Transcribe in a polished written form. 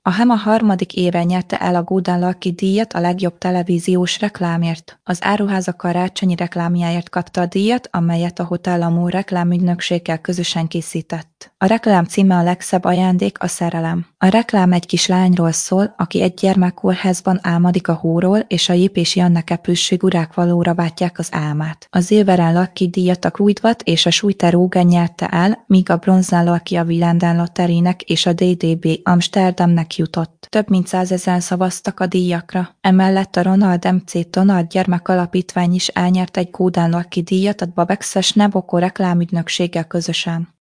A HEMA harmadik éve nyerte el a Golden Lucky díjat a legjobb televíziós reklámért. Az áruház a karácsonyi reklámjáért kapta a díjat, amelyet a Hotel Amour reklámügynökséggel közösen készített. A reklám címe A legszebb ajándék a szerelem. A reklám egy kis lányról szól, aki egy gyermekkórházban álmodik a hóról, és a Jip és Janneke plüssfigurák valóra váltják az álmát. Az Silveren Lucky díjat a Kruidvat és a Schuiter Ogen nyerte el, míg a Bronzen Lucky a Willenden Lotterynek és a DDB Amsterdamnek jutott. Több mint 100 000 szavaztak a díjakra. Emellett a Ronald MC Donald Gyermekalapítvány is elnyert egy Golden Lucky díjat a Babexes Neboko reklámügynökséggel közösen.